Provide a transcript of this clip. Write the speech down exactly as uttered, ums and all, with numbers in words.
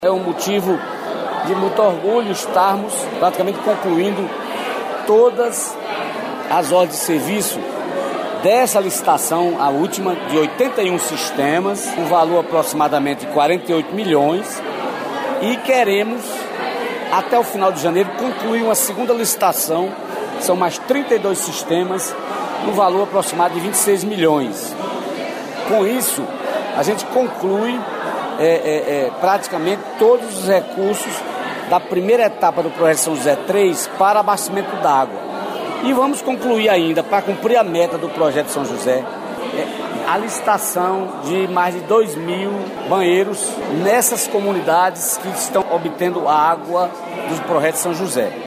É um motivo de muito orgulho estarmos praticamente concluindo todas as ordens de serviço dessa licitação, a última, de oitenta e um sistemas, um valor aproximadamente de quarenta e oito milhões, e queremos, até o final de janeiro, concluir uma segunda licitação, são mais trinta e dois sistemas, no valor aproximado de vinte e seis milhões. Com isso, a gente conclui é, é, é, praticamente todos os recursos da primeira etapa do projeto São José três para abastecimento d'água. E vamos concluir ainda, para cumprir a meta do projeto São José, a licitação de mais de dois mil banheiros nessas comunidades que estão obtendo água do projeto São José.